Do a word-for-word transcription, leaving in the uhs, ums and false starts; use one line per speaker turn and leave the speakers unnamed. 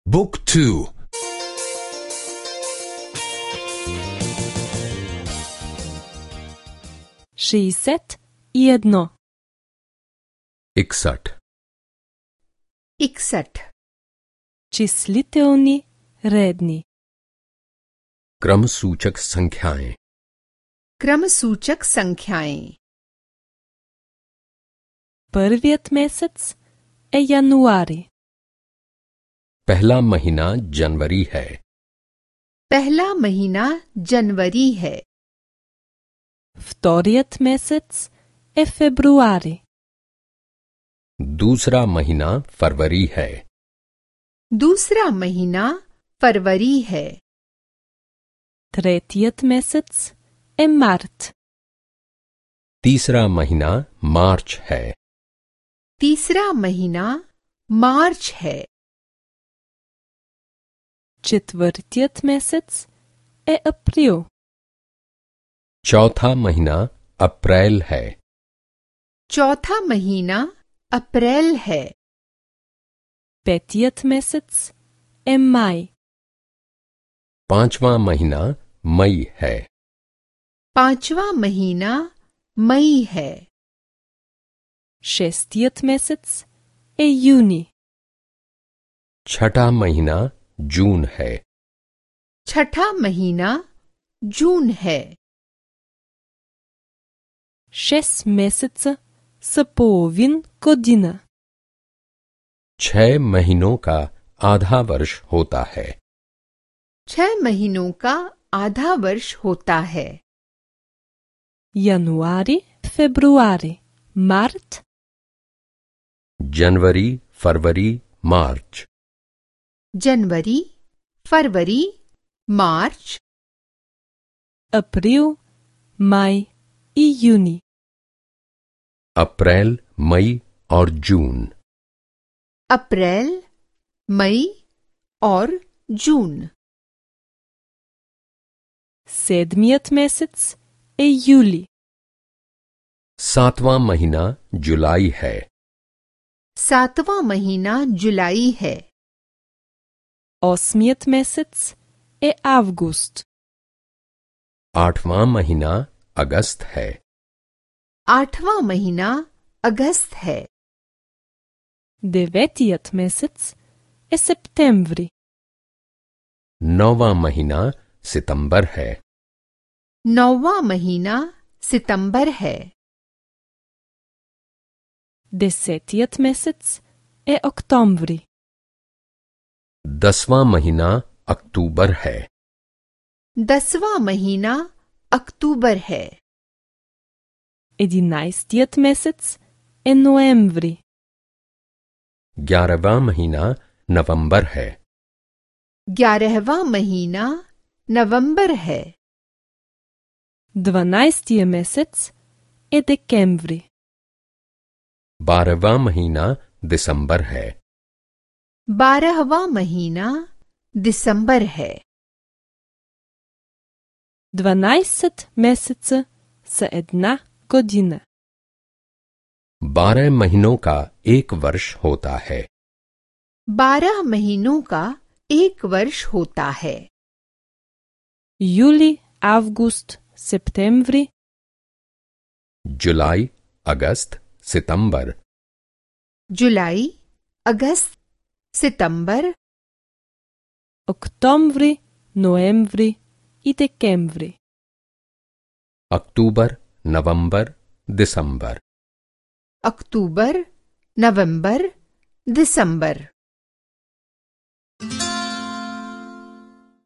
Book two.
šezdeset jedno.
इकसठ
इकसठ
Числителни редни.
क्रम सूचक संख्याएं
क्रमसूचक संख्याएं
Първият месец е януари.
पहला महीना जनवरी है।
पहला महीना जनवरी है।
Вторият месец е февруари.
दूसरा महीना फरवरी है।
दूसरा महीना फरवरी है।
Третият месец е март.
तीसरा महीना मार्च है।
तीसरा महीना मार्च है।
Четвъртият месец е април.
चौथा महीना अप्रैल है।
चौथा महीना अप्रैल है।
Петият месец е май.
पांचवा महीना मई है।
पांचवा महीना मई है।
Шестият месец е юни.
छठा महीना जून है।
छठा महीना जून है।
Шест месеца са половин година.
छह महीनों का आधा वर्ष होता है।
छह महीनों का आधा वर्ष होता है।
Януари, февруари, март,
जनवरी, फरवरी, मार्च।
जनवरी, फरवरी, मार्च,
април, май и юни.
अप्रैल, मई और जून।
अप्रैल, मई और जून।
Седмият месец е юли.
सातवां महीना जुलाई है।
सातवां महीना जुलाई है।
Осмият месец е август.
आठवां महीना अगस्त है।
आठवां महीना अगस्त है।
Деветият месец е септември.
नौवां महीना सितंबर है।
नौवां महीना सितंबर है।
Десетият месец е октомври.
दसवां महीना अक्टूबर है।
दसवां महीना अक्टूबर है।
Единайстият месец е ноември.
ग्यारहवां महीना नवंबर है।
ग्यारहवां महीना नवंबर है।
Дванайстия месец е декември.
बारहवां महीना दिसंबर है।
बारहवां महीना दिसंबर है।
Дванайсет месеца са една година.
बारह महीनों का एक वर्ष होता है।
बारह महीनों का एक वर्ष होता है।
Юли, август, септември,
जुलाई, अगस्त, सितंबर।
जुलाई, अगस्त, सितंबर,
октомври, ноември и декември.
अक्टूबर, नवंबर, दिसंबर।
अक्टूबर, नवंबर, दिसंबर।